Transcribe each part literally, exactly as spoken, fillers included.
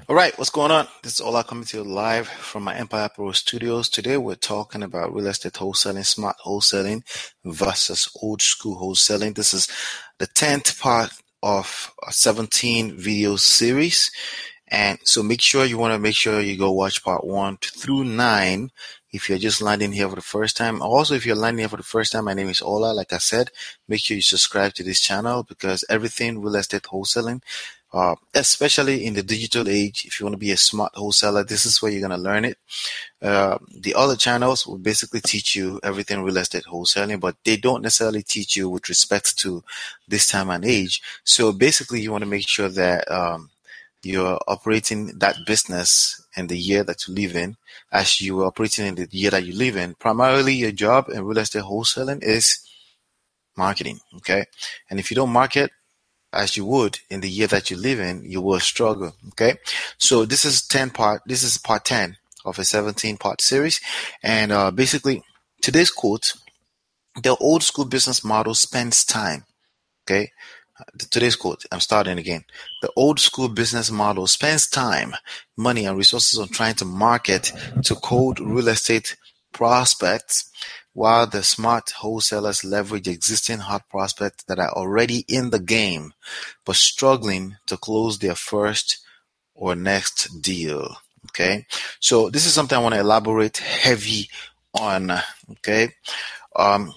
All right, what's going on? This is Ola coming to you live from my Empire Pro Studios. Today we're talking about real estate wholesaling, smart wholesaling versus old school wholesaling. This is the tenth part of a seventeen video series. And so make sure you want to make sure you go watch part one through nine if you're just landing here for the first time. Also, if you're landing here for the first time, my name is Ola. Like I said, make sure you subscribe to this channel because everything real estate wholesaling, uh, especially in the digital age, if you want to be a smart wholesaler, this is where you're going to learn it. Uh, the other channels will basically teach you everything real estate wholesaling, but they don't necessarily teach you with respect to this time and age. So basically, you want to make sure that um, you're operating that business in the year that you live in as you are operating in the year that you live in. Primarily, your job in real estate wholesaling is marketing, okay? And if you don't market as you would in the year that you live in, you will struggle, okay? So this is ten part, this is part ten of a seventeen part series. And uh, basically, today's quote, the old school business model spends time, okay? Today's quote, I'm starting again. The old school business model spends time, money, and resources on trying to market to cold real estate prospects, while the smart wholesalers leverage existing hot prospects that are already in the game but struggling to close their first or next deal. Okay, so this is something I want to elaborate heavy on. Okay, um,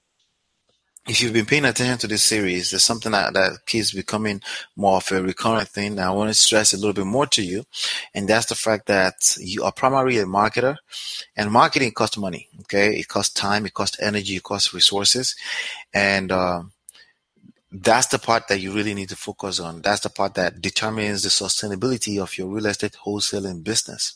if you've been paying attention to this series, there's something that, that keeps becoming more of a recurrent thing. And I want to stress a little bit more to you, and that's the fact that you are primarily a marketer, and marketing costs money. Okay, it costs time, it costs energy, it costs resources, and uh, that's the part that you really need to focus on. That's the part that determines the sustainability of your real estate wholesaling business.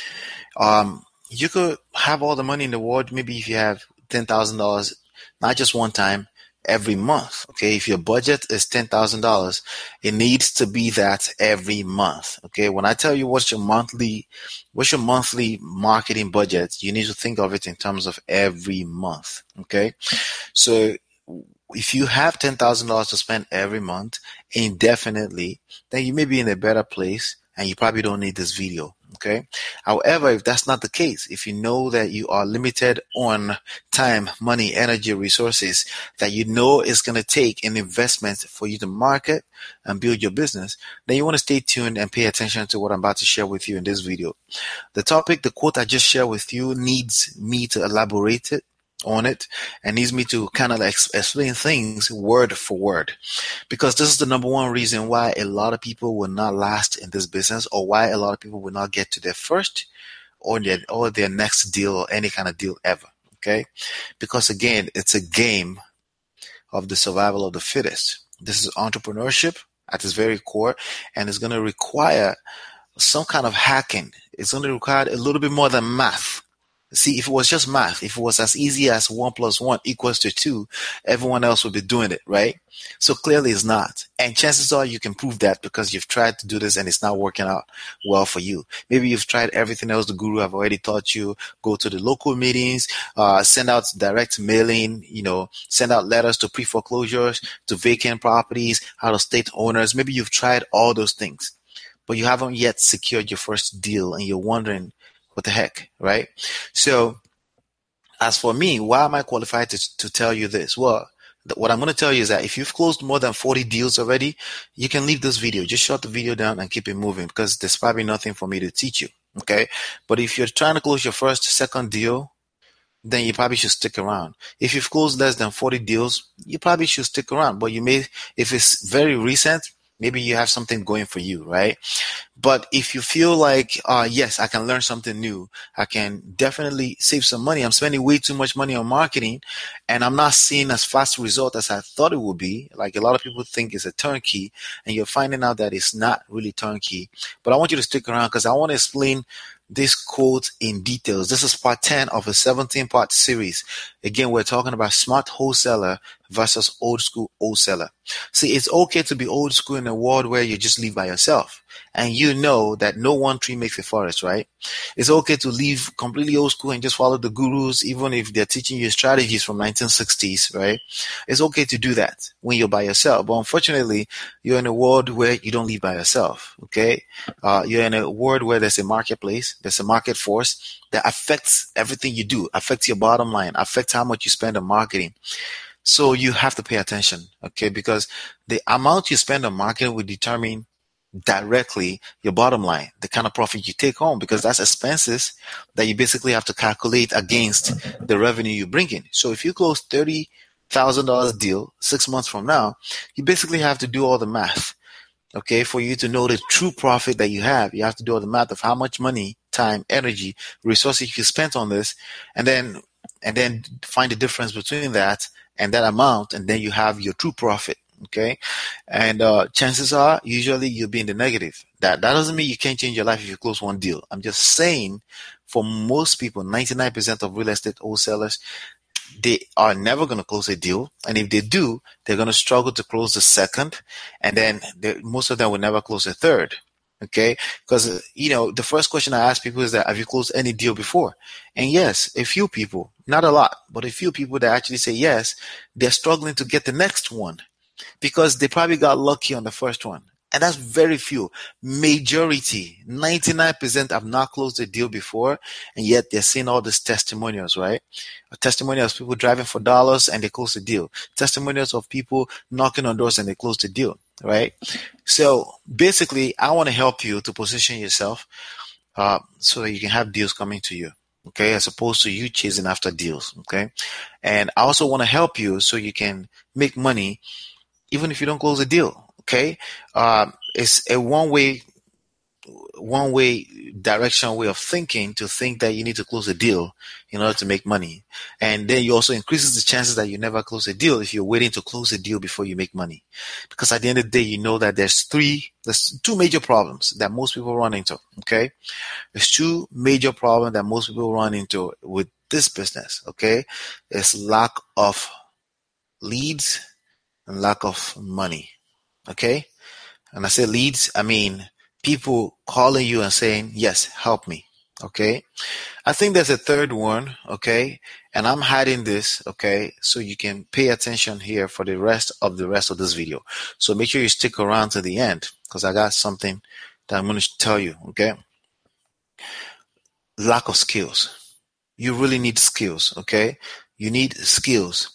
Um, you could have all the money in the world. Maybe if you have ten thousand dollars, not just one time, every month. Okay. If your budget is ten thousand dollars, it needs to be that every month. Okay. When I tell you what's your monthly, what's your monthly marketing budget, you need to think of it in terms of every month. Okay. So if you have ten thousand dollars to spend every month indefinitely, then you may be in a better place and you probably don't need this video. Okay. However, if that's not the case, if you know that you are limited on time, money, energy, resources that you know is going to take an investment for you to market and build your business, then you want to stay tuned and pay attention to what I'm about to share with you in this video. The topic, the quote I just shared with you needs me to elaborate it on it and needs me to kind of like explain things word for word, because this is the number one reason why a lot of people will not last in this business, or why a lot of people will not get to their first or their or their next deal or any kind of deal ever. Okay, because again, it's a game of the survival of the fittest. This is entrepreneurship at its very core, and it's going to require some kind of hacking. It's going to require a little bit more than math. See, if it was just math, if it was as easy as one plus one equals to two, everyone else would be doing it, right? So clearly it's not. And chances are you can prove that because you've tried to do this and it's not working out well for you. Maybe you've tried everything else the guru have already taught you. Go to the local meetings, uh, send out direct mailing, you know, send out letters to pre-foreclosures, to vacant properties, out of state owners. Maybe you've tried all those things, but you haven't yet secured your first deal and you're wondering, what the heck, right? So as for me, why am I qualified to, to tell you this? Well, th- what I'm going to tell you is that if you've closed more than forty deals already, you can leave this video. Just shut the video down and keep it moving, because there's probably nothing for me to teach you. Okay. But if you're trying to close your first, second deal, then you probably should stick around. If you've closed less than forty deals, you probably should stick around. But you may, if it's very recent, maybe you have something going for you, right? But if you feel like, uh, yes, I can learn something new, I can definitely save some money. I'm spending way too much money on marketing and I'm not seeing as fast result as I thought it would be. Like a lot of people think it's a turnkey, and you're finding out that it's not really turnkey. But I want you to stick around because I want to explain this quote in details. This is part ten of a seventeen part series. Again, we're talking about smart wholesaler versus old school wholesaler. See, it's okay to be old school in a world where you just live by yourself and you know that no one tree makes a forest, right? It's okay to live completely old school and just follow the gurus, even if they're teaching you strategies from nineteen sixties, right? It's okay to do that when you're by yourself. But unfortunately, you're in a world where you don't live by yourself, okay? Uh, you're in a world where there's a marketplace, there's a market force that affects everything you do, affects your bottom line, affects how much you spend on marketing. So you have to pay attention, okay? Because the amount you spend on marketing will determine directly your bottom line, the kind of profit you take home, because that's expenses that you basically have to calculate against the revenue you bring in. So if you close thirty thousand dollars deal six months from now, you basically have to do all the math. Okay, for you to know the true profit that you have, you have to do all the math of how much money, time, energy, resources you spent on this, and then and then find the difference between that and that amount, and then you have your true profit. Okay, and uh, chances are usually you'll be in the negative. That that doesn't mean you can't change your life if you close one deal. I'm just saying, for most people, ninety-nine percent of real estate wholesalers, they are never going to close a deal, and if they do, they're going to struggle to close the second, and then most of them will never close a third. Okay, because you know the first question I ask people is that, have you closed any deal before? And yes, a few people, not a lot, but a few people that actually say yes, they're struggling to get the next one because they probably got lucky on the first one. And that's very few. Majority, ninety-nine percent have not closed a deal before, and yet they're seeing all these testimonials, right? Testimonials of people driving for dollars and they close the deal. Testimonials of people knocking on doors and they close the deal, right? So basically, I want to help you to position yourself uh, so that you can have deals coming to you, okay, as opposed to you chasing after deals, okay? And I also want to help you so you can make money even if you don't close a deal. Okay, um, it's a one-way, one-way direction way of thinking to think that you need to close a deal in order to make money, and then you also increases the chances that you never close a deal if you're waiting to close a deal before you make money. Because at the end of the day, you know that there's three, there's two major problems that most people run into. Okay, there's two major problems that most people run into with this business. Okay, it's lack of leads and lack of money. Okay, and I say leads, I mean people calling you and saying, yes, help me. Okay, I think there's a third one. Okay, and I'm hiding this. Okay, so you can pay attention here for the rest of the rest of this video. So make sure you stick around to the end because I got something that I'm going to tell you. Okay, lack of skills. You really need skills. Okay, you need skills.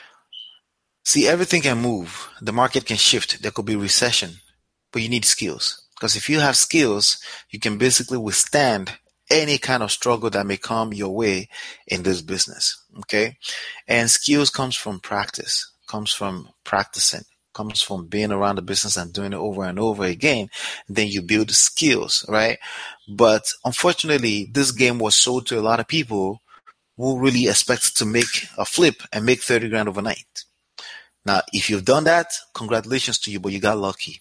See, everything can move. The market can shift. There could be recession, but you need skills. Because if you have skills, you can basically withstand any kind of struggle that may come your way in this business. Okay. And skills comes from practice, comes from practicing, comes from being around the business and doing it over and over again. Then you build skills, right? But unfortunately, this game was sold to a lot of people who really expect to make a flip and make thirty grand overnight. Now, if you've done that, congratulations to you, but you got lucky.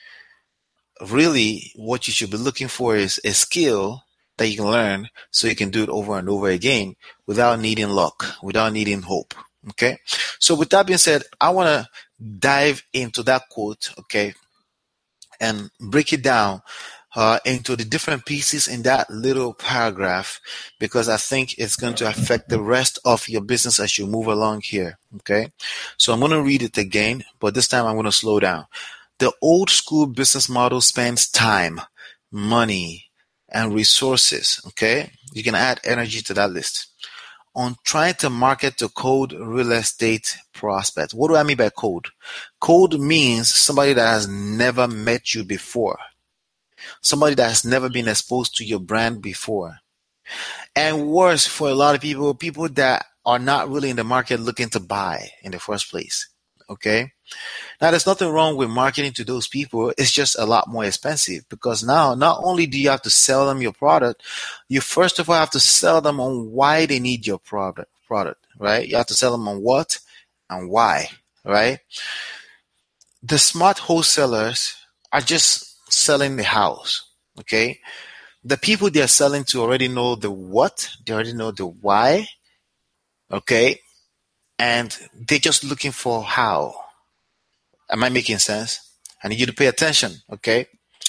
Really, what you should be looking for is a skill that you can learn so you can do it over and over again without needing luck, without needing hope. Okay? So with that being said, I want to dive into that quote, okay, and break it down uh, into the different pieces in that little paragraph because I think it's going to affect the rest of your business as you move along here. Okay, so I'm going to read it again, but this time I'm going to slow down. The old school business model spends time, money, and resources. Okay, you can add energy to that list on trying to market to cold real estate prospects. What do I mean by cold? Cold means somebody that has never met you before. Somebody that has never been exposed to your brand before. And worse, for a lot of people, people that are not really in the market looking to buy in the first place. Okay? Now, there's nothing wrong with marketing to those people. It's just a lot more expensive because now not only do you have to sell them your product, you first of all have to sell them on why they need your product, product, right? You have to sell them on what and why, right? The smart wholesalers are just selling the house, okay? The people they're selling to already know the what, they already know the why, okay? and they're just looking for how. Am I making sense? I need you to pay attention, okay?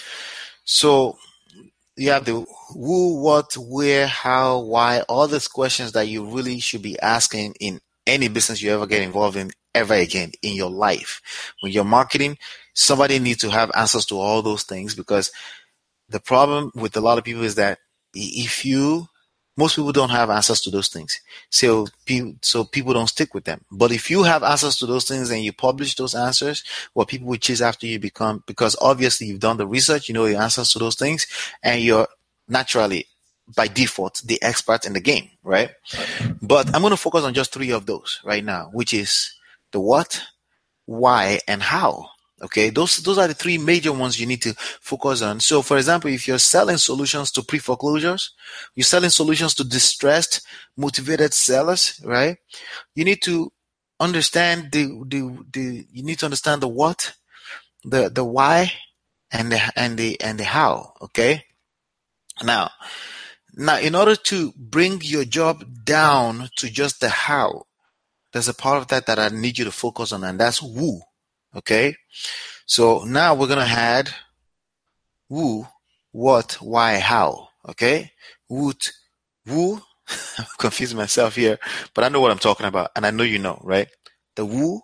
So you have the who, what, where, how, why, all these questions that you really should be asking in any business you ever get involved in ever again in your life. When you're marketing, somebody needs to have answers to all those things, because the problem with a lot of people is that if you most people don't have answers to those things, so people so people don't stick with them. But if you have answers to those things and you publish those answers, what people will chase after you become, because obviously you've done the research, you know the answers to those things, and you're naturally by default the expert in the game, right? But I'm going to focus on just three of those right now, which is the what, why, and how. Okay, those those are the three major ones you need to focus on. So, for example, if you're selling solutions to pre-foreclosures, you're selling solutions to distressed, motivated sellers, right? You need to understand the the, the you need to understand the what, the the why, and the and the and the how. Okay, now now in order to bring your job down to just the how, there's a part of that that I need you to focus on, and that's who. Okay. So now we're going to add who, what, why, how. Okay. Woot, who. I'm confusing myself here, but I know what I'm talking about. And I know you know, right? The who,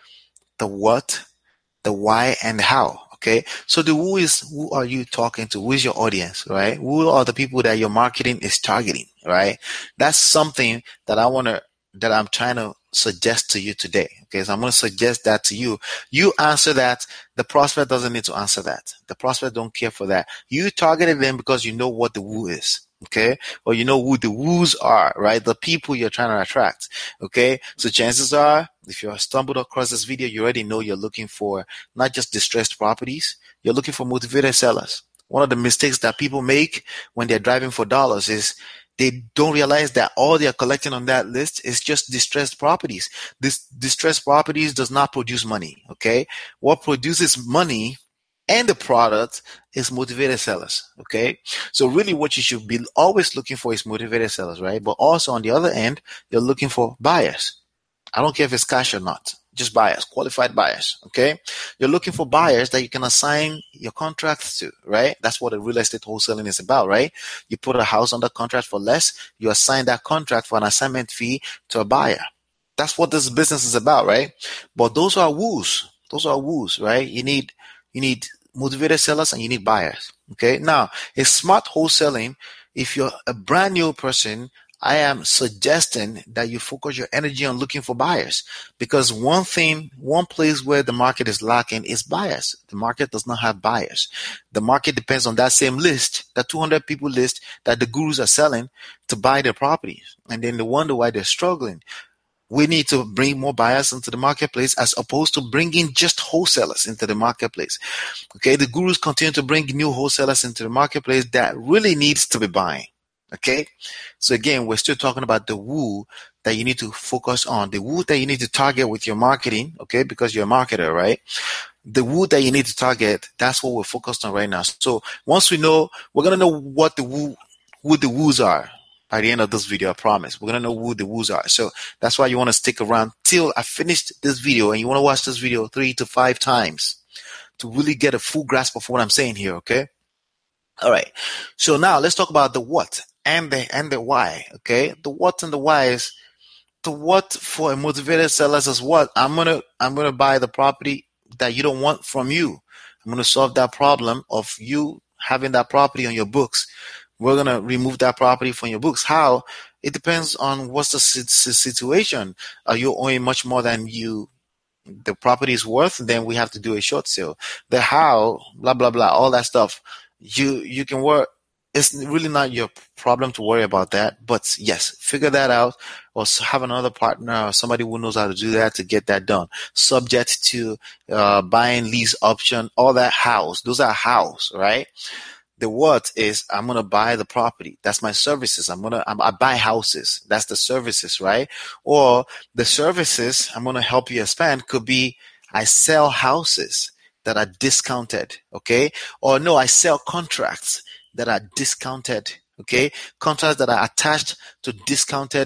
the what, the why, and the how. Okay. So the who is, who are you talking to? Who is your audience, right? Who are the people that your marketing is targeting, right? That's something that I want to, that I'm trying to suggest to you today. Okay, so I'm going to suggest that to you. You answer that. The prospect doesn't need to answer that. The prospect don't care for that. You targeted them because you know what the who is. Okay, or you know who the who's are, right? The people you're trying to attract. Okay, so chances are, if you stumbled across this video, you already know you're looking for not just distressed properties. You're looking for motivated sellers. One of the mistakes that people make when they're driving for dollars is they don't realize that all they are collecting on that list is just distressed properties. This distressed properties does not produce money. Okay. What produces money and the product is motivated sellers. Okay. So really what you should be always looking for is motivated sellers, right? But also on the other end, you're looking for buyers. I don't care if it's cash or not. Just buyers, qualified buyers. Okay. You're looking for buyers that you can assign your contracts to, right? That's what a real estate wholesaling is about, right? You put a house under contract for less, you assign that contract for an assignment fee to a buyer. That's what this business is about, right? But those are woos. Those are woos, right? You need, you need motivated sellers and you need buyers. Okay. Now, a smart wholesaling, if you're a brand new person, I am suggesting that you focus your energy on looking for buyers, because one thing, one place where the market is lacking is buyers. The market does not have buyers. The market depends on that same list, that two hundred people list that the gurus are selling to buy their properties. And then they wonder why they're struggling. We need to bring more buyers into the marketplace as opposed to bringing just wholesalers into the marketplace. Okay, the gurus continue to bring new wholesalers into the marketplace that really needs to be buying. Okay, so again, we're still talking about the who that you need to focus on, the who that you need to target with your marketing, okay, because you're a marketer, right? The who that you need to target, that's what we're focused on right now. So once we know, we're going to know what the who, who the who's are by the end of this video, I promise. We're going to know who the who's are. So that's why you want to stick around till I finished this video, and you want to watch this video three to five times to really get a full grasp of what I'm saying here, okay? All right. So now let's talk about the what and the and the why. Okay. The what and the why is the what for a motivated seller is what I'm gonna I'm gonna buy the property that you don't want from you. I'm gonna solve that problem of you having that property on your books. We're gonna remove that property from your books. How? It depends on what's the situation. Are you owing much more than you the property is worth? Then we have to do a short sale. The how, blah blah blah, all that stuff. You you can work. It's really not your problem to worry about that. But yes, figure that out, or have another partner or somebody who knows how to do that to get that done. Subject to uh, buying, lease option, all that house. Those are house, right? The what is I'm gonna buy the property. That's my services. I'm gonna I'm, I buy houses. That's the services, right? Or the services I'm gonna help you expand could be I sell houses that are discounted, okay? Or no, I sell contracts that are discounted, okay? Contracts that are attached to discounted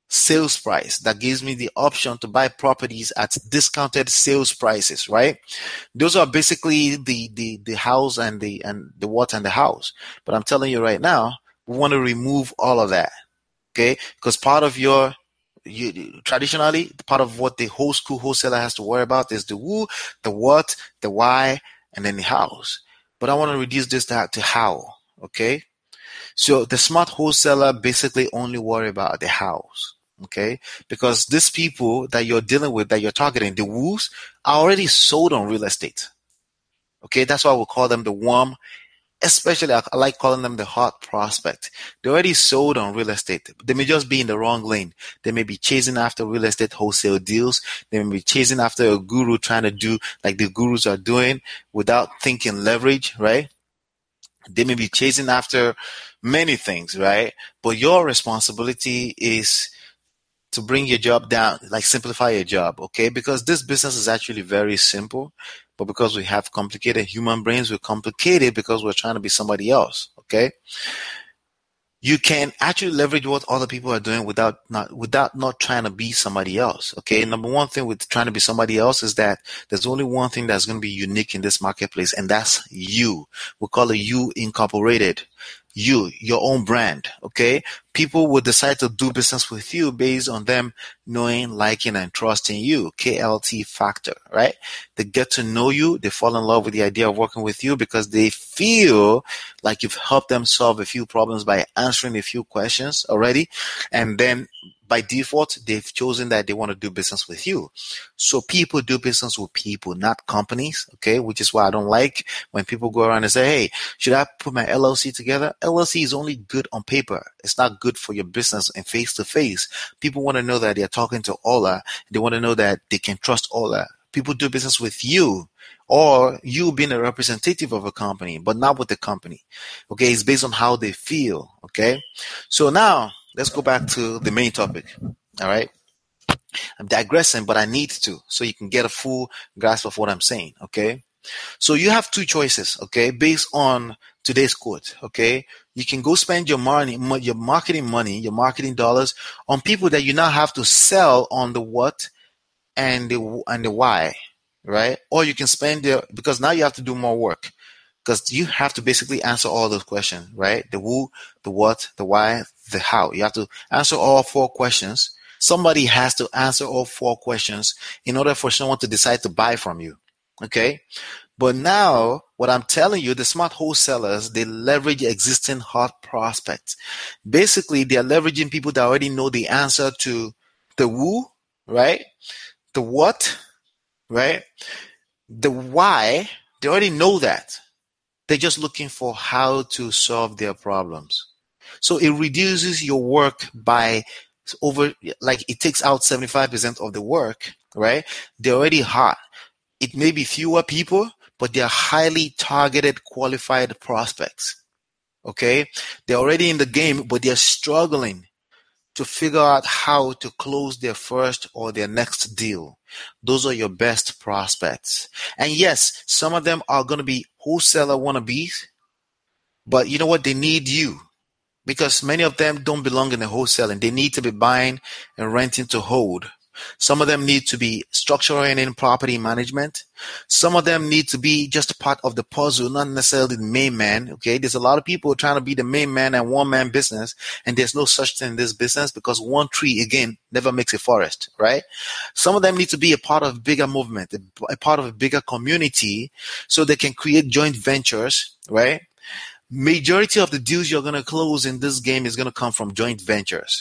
sales price that gives me the option to buy properties at discounted sales prices, right? Those are basically the the the house and the and the what and the house. But I'm telling you right now, we want to remove all of that, okay? Because part of your you traditionally part of what the whole school wholesaler has to worry about is the who, the what, the why, and then the hows. But I want to reduce this to, to how, okay? So the smart wholesaler basically only worry about the hows, okay? Because these people that you're dealing with, that you're targeting, the who's, are already sold on real estate, okay? That's why we call them the warm. Especially, I like calling them the hot prospect. They're already sold on real estate. They may just be in the wrong lane. They may be chasing after real estate wholesale deals. They may be chasing after a guru trying to do like the gurus are doing without thinking leverage, right? They may be chasing after many things, right? But your responsibility is to bring your job down, like simplify your job, okay? Because this business is actually very simple, but because we have complicated human brains, we're complicated because we're trying to be somebody else, okay? You can actually leverage what other people are doing without not without not trying to be somebody else. Okay. Number one thing with trying to be somebody else is that there's only one thing that's going to be unique in this marketplace, and that's you. We call it you incorporated. You, your own brand. Okay. People will decide to do business with you based on them knowing, liking, and trusting you. K L T factor, right? They get to know you. They fall in love with the idea of working with you because they feel like you've helped them solve a few problems by answering a few questions already. And then by default, they've chosen that they want to do business with you. So people do business with people, not companies. Okay. Which is why I don't like when people go around and say, hey, should I put my L L C together? L L C is only good on paper. It's not good for your business and face to face. People want to know that they're talking to Ola. They want to know that they can trust Ola. People do business with you, or you being a representative of a company, but not with the company. Okay. It's based on how they feel. Okay. So now let's go back to the main topic. All right. I'm digressing, but I need to, so you can get a full grasp of what I'm saying. Okay. So you have two choices, okay, based on today's quote, okay? You can go spend your money, your marketing money, your marketing dollars on people that you now have to sell on the what and the and the why, right? Or you can spend your, because now you have to do more work because you have to basically answer all those questions, right? The who, the what, the why, the how. You have to answer all four questions. Somebody has to answer all four questions in order for someone to decide to buy from you. Okay. But now what I'm telling you, the smart wholesalers, they leverage existing hot prospects. Basically, they're leveraging people that already know the answer to the who, right? The what, right? The why, they already know that. They're just looking for how to solve their problems. So it reduces your work by over, like it takes out seventy-five percent of the work, right? They're already hot. It may be fewer people, but they're highly targeted, qualified prospects. Okay. They're already in the game, but they're struggling to figure out how to close their first or their next deal. Those are your best prospects. And yes, some of them are going to be wholesaler wannabes, but you know what? They need you. Because many of them don't belong in the wholesaling. They need to be buying and renting to hold. Some of them need to be structuring in property management. Some of them need to be just part of the puzzle, not necessarily the main man. Okay. There's a lot of people trying to be the main man and one man business. And there's no such thing in this business because one tree, again, never makes a forest, right? Some of them need to be a part of a bigger movement, a, a part of a bigger community so they can create joint ventures, right? Majority of the deals you're going to close in this game is going to come from joint ventures.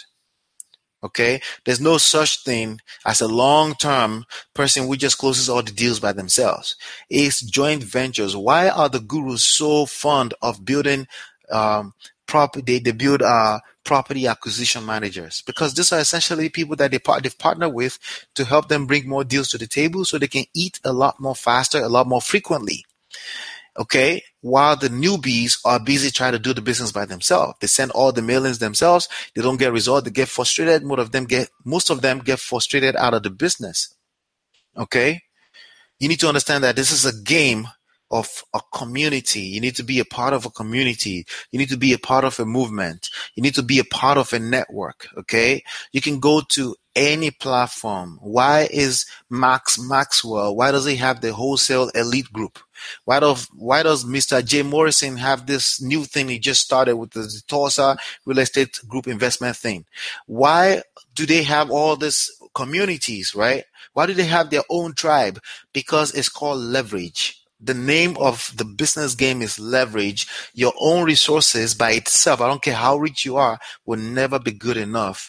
Okay. There's no such thing as a long-term person who just closes all the deals by themselves. It's joint ventures. Why are the gurus so fond of building um, property? They, they build uh, property acquisition managers because these are essentially people that they part, they've partnered with to help them bring more deals to the table so they can eat a lot more faster, a lot more frequently. Okay, while the newbies are busy trying to do the business by themselves. They send all the mailings themselves. They don't get results. They get frustrated. Most of them get most of them get frustrated out of the business. Okay, you need to understand that this is a game of a community. You need to be a part of a community. You need to be a part of a movement. You need to be a part of a network. Okay. You can go to any platform. Why is Max Maxwell? Why does he have the wholesale elite group? Why does why does Mister Jay Morrison have this new thing he just started with the Tulsa real estate group investment thing? Why do they have all these communities, right? Why do they have their own tribe? Because it's called leverage. The name of the business game is leverage. Your own resources by itself, I don't care how rich you are, will never be good enough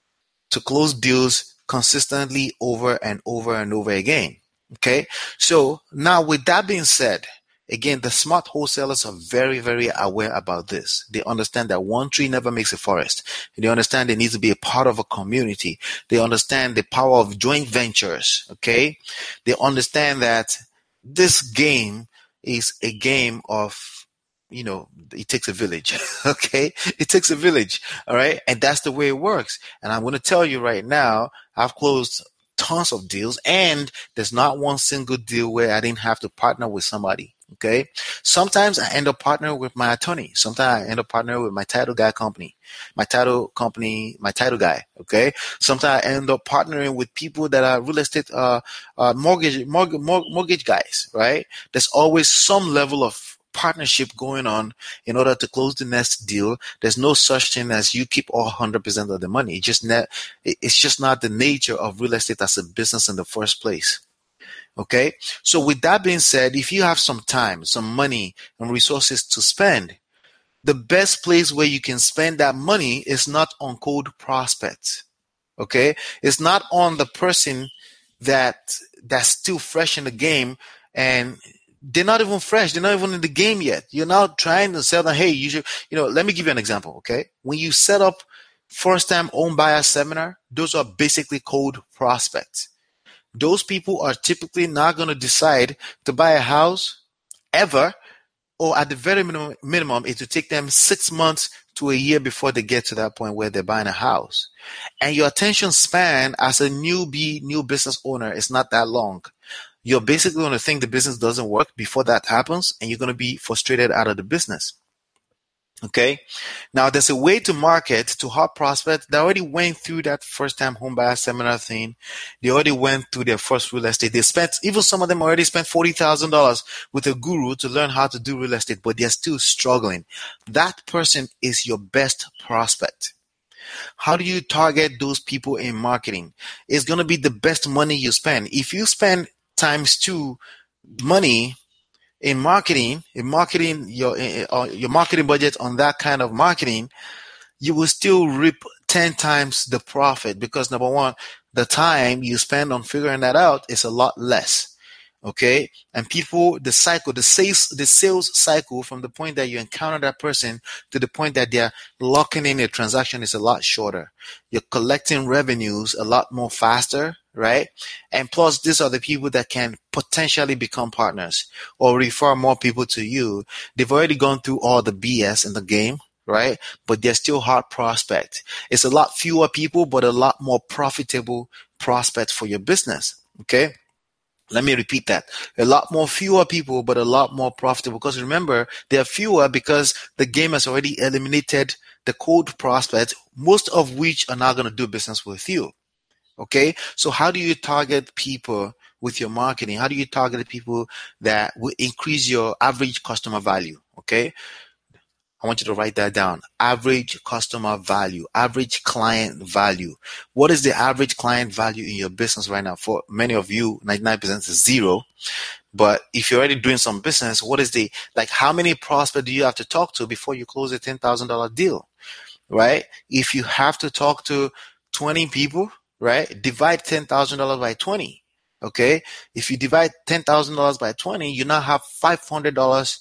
to close deals consistently over and over and over again. Okay. So now with that being said, again, the smart wholesalers are very, very aware about this. They understand that one tree never makes a forest. They understand they need to be a part of a community. They understand the power of joint ventures. Okay. They understand that this game is a game of, you know, it takes a village. Okay. It takes a village. All right. And that's the way it works. And I'm going to tell you right now, I've closed tons of deals, and there's not one single deal where I didn't have to partner with somebody. Okay. Sometimes I end up partnering with my attorney. Sometimes I end up partnering with my title guy company, my title company, my title guy. Okay. Sometimes I end up partnering with people that are real estate, uh, uh, mortgage, mortgage, mortgage guys, right? There's always some level of partnership going on in order to close the next deal. There's no such thing as you keep all one hundred percent of the money. It just ne- it's just not the nature of real estate as a business in the first place. Okay. So with that being said, if you have some time, some money and resources to spend, the best place where you can spend that money is not on cold prospects. Okay. It's not on the person that that's still fresh in the game, and they're not even fresh. They're not even in the game yet. You're now trying to sell them. Hey, you should, you know, let me give you an example. Okay. When you set up first time home buyer seminar, those are basically cold prospects. Those people are typically not going to decide to buy a house ever, or at the very minimum, minimum, it will take them six months to a year before they get to that point where they're buying a house. And your attention span as a newbie, new business owner is not that long. You're basically going to think the business doesn't work before that happens, and you're going to be frustrated out of the business. Okay. Now there's a way to market to hot prospects that already went through that first time home buyer seminar thing. They already went through their first real estate. They spent, even some of them already spent forty thousand dollars with a guru to learn how to do real estate, but they're still struggling. That person is your best prospect. How do you target those people in marketing? It's going to be the best money you spend. If you spend times two money in marketing, in marketing your uh, your marketing budget on that kind of marketing, you will still reap ten times the profit, because number one, the time you spend on figuring that out is a lot less. Okay. And people, the cycle, the sales, the sales cycle from the point that you encounter that person to the point that they're locking in a transaction is a lot shorter. You're collecting revenues a lot more faster, right? And plus, these are the people that can potentially become partners or refer more people to you. They've already gone through all the B S in the game, right? But they're still hot prospects. It's a lot fewer people, but a lot more profitable prospects for your business. Okay. Let me repeat that. A lot more fewer people, but a lot more profitable. Because remember, they are fewer because the game has already eliminated the cold prospects, most of which are not going to do business with you. Okay. So how do you target people with your marketing? How do you target people that will increase your average customer value? Okay. I want you to write that down. Average customer value, average client value. What is the average client value in your business right now? For many of you, ninety-nine percent is zero. But if you're already doing some business, what is the, like, how many prospects do you have to talk to before you close a ten thousand dollars deal, right? If you have to talk to twenty people, right, divide ten thousand dollars by twenty. Okay. If you divide ten thousand dollars by twenty, you now have five hundred dollars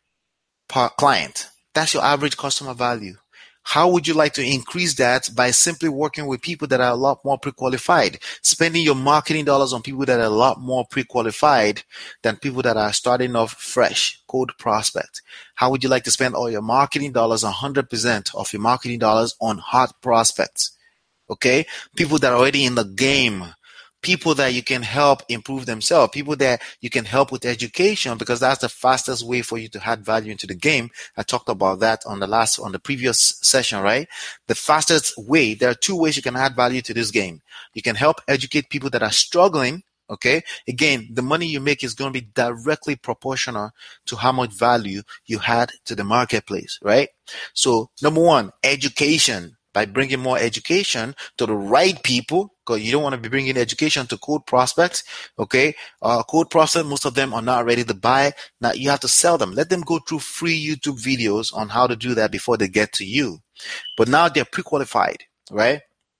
per client. That's your average customer value. How would you like to increase that? By simply working with people that are a lot more pre-qualified, spending your marketing dollars on people that are a lot more pre-qualified than people that are starting off fresh, cold prospect. How would you like to spend all your marketing dollars, one hundred percent of your marketing dollars on hot prospects? Okay? People that are already in the game, people that you can help improve themselves, people that you can help with education, because that's the fastest way for you to add value into the game. I talked about that on the last, on the previous session, right? The fastest way, there are two ways you can add value to this game. You can help educate people that are struggling. Okay. Again, the money you make is going to be directly proportional to how much value you had to the marketplace, right? So number one, education. By bringing more education to the right people, because you don't want to be bringing education to cold prospects, okay? Uh, cold prospects, most of them are not ready to buy. Now you have to sell them. Let them go through free YouTube videos on how to do that before they get to you. But now they're pre-qualified, right?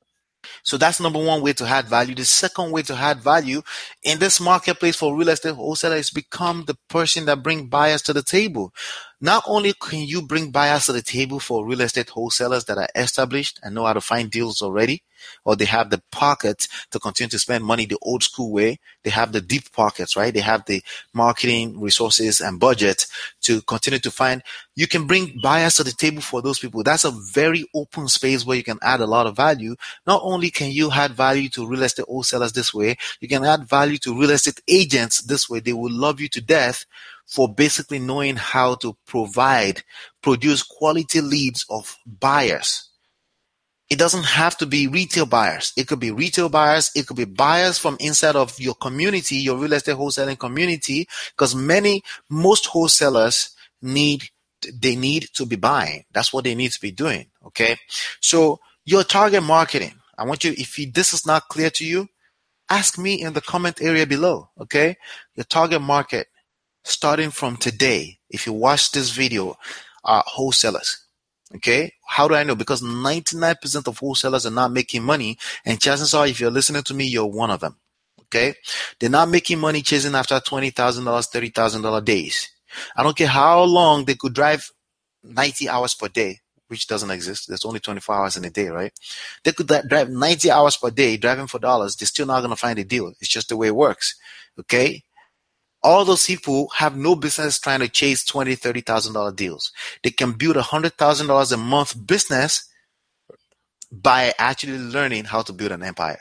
So that's number one way to add value. The second way to add value in this marketplace for real estate wholesaler is become the person that brings buyers to the table. Not only can you bring buyers to the table for real estate wholesalers that are established and know how to find deals already, or they have the pockets to continue to spend money the old school way. They have the deep pockets, right? They have the marketing resources and budget to continue to find. You can bring buyers to the table for those people. That's a very open space where you can add a lot of value. Not only can you add value to real estate wholesalers this way, you can add value to real estate agents this way. They will love you to death for basically knowing how to provide, produce quality leads of buyers. It doesn't have to be retail buyers. It could be retail buyers. It could be buyers from inside of your community, your real estate wholesaling community, because many, most wholesalers need, they need to be buying. That's what they need to be doing. Okay. So your target marketing, I want you, if you, this is not clear to you, ask me in the comment area below. Okay. Your target market starting from today. If you watch this video, are wholesalers. Okay. How do I know? Because ninety-nine percent of wholesalers are not making money. And chances are, if you're listening to me, you're one of them. Okay. They're not making money chasing after twenty thousand dollars, thirty thousand dollars days. I don't care how long they could drive ninety hours per day, which doesn't exist. There's only twenty-four hours in a day, right? They could drive ninety hours per day driving for dollars. They're still not going to find a deal. It's just the way it works. Okay. All those people have no business trying to chase twenty thousand dollars, thirty thousand dollars deals. They can build a one hundred thousand dollars a month business by actually learning how to build an empire.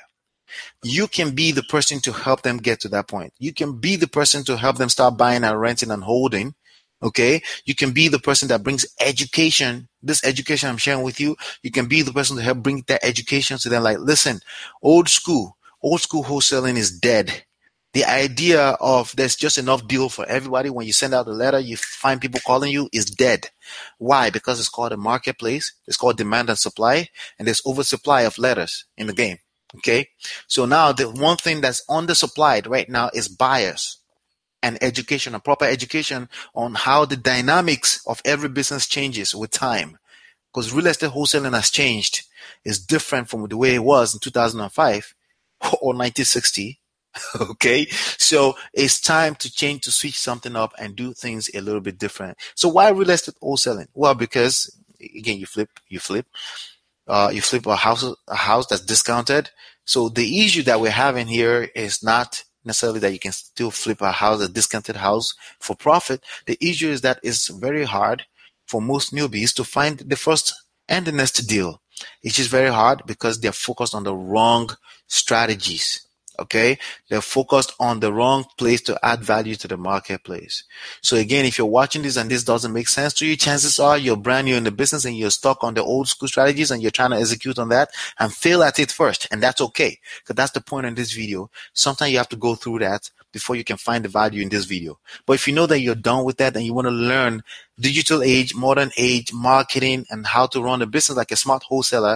You can be the person to help them get to that point. You can be the person to help them start buying and renting and holding. Okay. You can be the person that brings education. This education I'm sharing with you, you can be the person to help bring that education to them. Like, listen, old school, old school wholesaling is dead. The idea of there's just enough deal for everybody when you send out a letter, you find people calling you, is dead. Why? Because it's called a marketplace. It's called demand and supply, and there's oversupply of letters in the game. Okay. So now the one thing that's undersupplied right now is buyers and education, a proper education on how the dynamics of every business changes with time. Because real estate wholesaling has changed. It's different from the way it was in two thousand five or nineteen sixty. Okay, so it's time to change, to switch something up and do things a little bit different. So why real estate wholesaling? Well, because again, you flip, you flip, uh, you flip a house, a house that's discounted. So the issue that we're having here is not necessarily that you can still flip a house, a discounted house for profit. The issue is that it's very hard for most newbies to find the first and the next deal. It's just very hard because they're focused on the wrong strategies. Okay, they're focused on the wrong place to add value to the marketplace. So again, if you're watching this and this doesn't make sense to you, chances are you're brand new in the business and you're stuck on the old school strategies and you're trying to execute on that and fail at it first. And that's okay, because that's the point in this video. Sometimes you have to go through that before you can find the value in this video. But if you know that you're done with that and you want to learn digital age, modern age, marketing, and how to run a business like a smart wholesaler,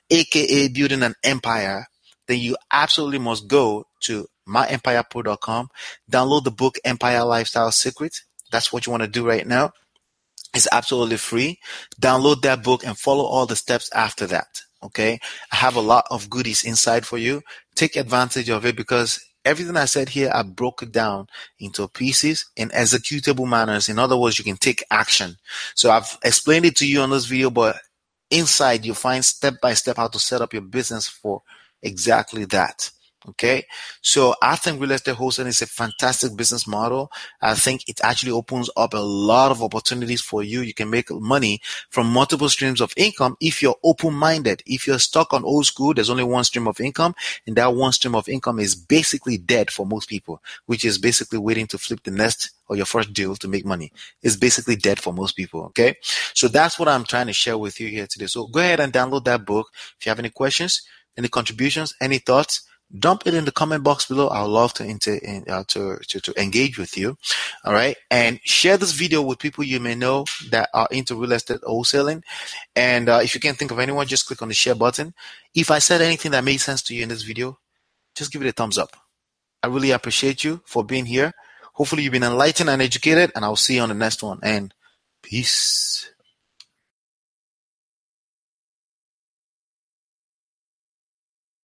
aka building an empire, then you absolutely must go to my empire pro dot com, download the book Empire Lifestyle Secrets. That's what you want to do right now. It's absolutely free. Download that book and follow all the steps after that. Okay. I have a lot of goodies inside for you. Take advantage of it because everything I said here, I broke it down into pieces in executable manners. In other words, you can take action. So I've explained it to you on this video, but inside you'll find step by step how to set up your business for exactly that. Okay, so I think real estate wholesaling is a fantastic business model. I think it actually opens up a lot of opportunities for you. You can make money from multiple streams of income if you're open-minded. If you're stuck on old school, there's only one stream of income, and that one stream of income is basically dead for most people, which is basically waiting to flip the next or your first deal to make money. It's basically dead for most people. Okay, so that's what I'm trying to share with you here today. So go ahead and download that book. If you have any questions, any contributions, any thoughts, dump it in the comment box below. I would love to, inter, uh, to, to, to engage with you. All right. And share this video with people you may know that are into real estate wholesaling. And uh, if you can't think of anyone, just click on the share button. If I said anything that made sense to you in this video, just give it a thumbs up. I really appreciate you for being here. Hopefully you've been enlightened and educated, and I'll see you on the next one. And peace.